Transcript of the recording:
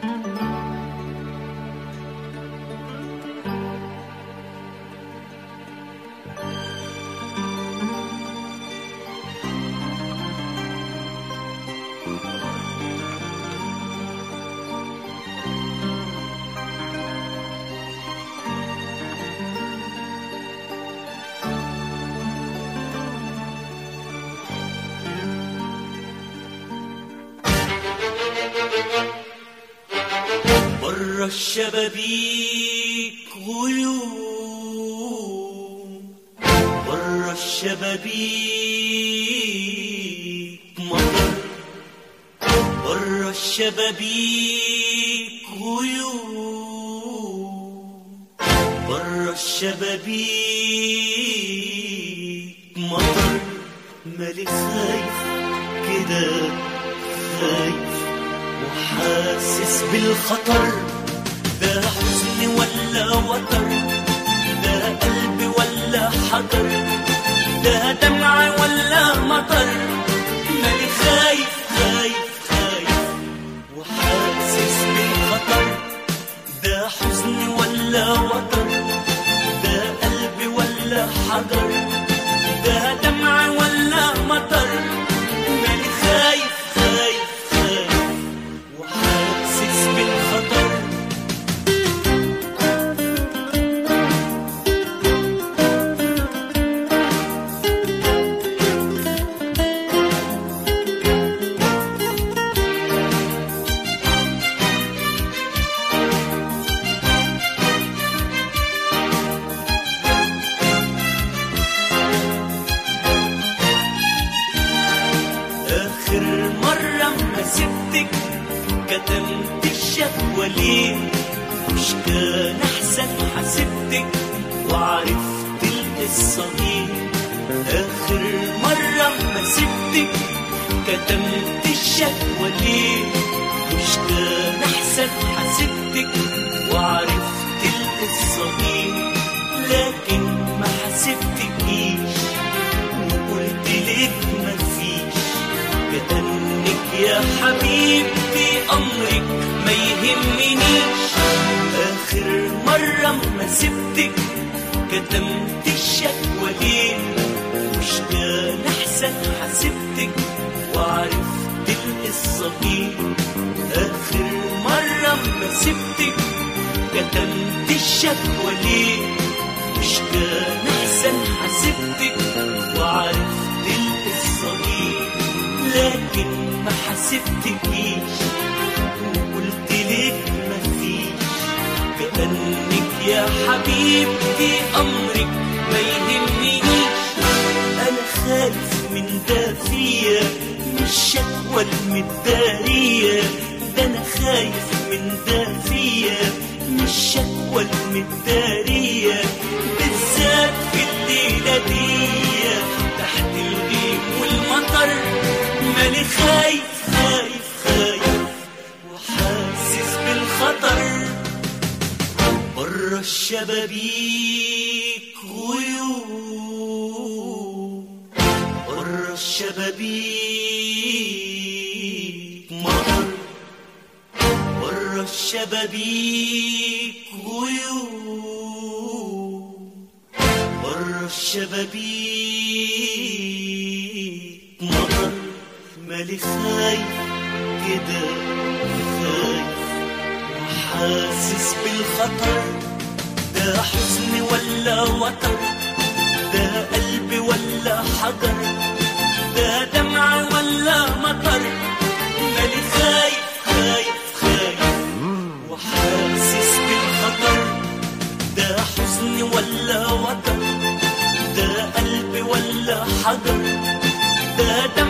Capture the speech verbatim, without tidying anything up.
برا الشبابيك غيوم، برا الشبابيك مطر، برا الشبابيك غيوم، برا الشبابيك مطر. مالي خايف كده خايف وحاسس بالخطر، ده حزن ولا وتر، ده قلب ولا حجر، ده دمع ولا مطر. مالي خايف خايف خايف وحاسس بالخطر، ده حزن ولا وتر، ده قلب ولا حجر، ده دمع ولا مطر. مالي خايف خايف خايف وحاسس بالخطر. آخر مرة ما سبتك كتمت الشكوى ليه؟ مش كان أحسن حسبتك وعرفت القصة دي؟ آخر مرة ما سبتك كتمت الشكوى ليه؟ مش كان أحسن حسبتك وعرفت القصة دي؟ لكن ما حسبتكيش وقلت لك مفيش كتنك يا حبيبتي، أمرك ما يهمنيش. آخر مرة ما سبتك كتمت الشكوى ليه؟ مش كان أحسن حسبتك وعرفت القصة دي؟ آخر مرة ما سبتك كتمت الشكوى ليه؟ مش كان أحسن حسبتك وعرفت القصة دي؟ لكن ما حسبتكيش وقلت لك مفيش كأنك يا حبيبتي، أمرك ما يهمنيش. أنا خايف من ده فيا، مش شكوى المدارية، ده أنا خايف من ده فيا، مش شكوى المدارية، بالذات في الليلة دي تحت الغيم والمطر. مالي خايف خايف خايف وحاسس بالخطر. برا الشبابيك غيوم، برا الشبابيك مطر، برا الشبابيك غيوم، برا الشبابيك مطر. مالي خايف كده خايف وحاسس بالخطر، ده حزن ولا وتر، ده قلب ولا حجر، ده دمع ولا مطر. مالي خايف خايف خايف وحاسس بالخطر، ده حزن ولا وتر، ده قلب ولا حجر، ده دمع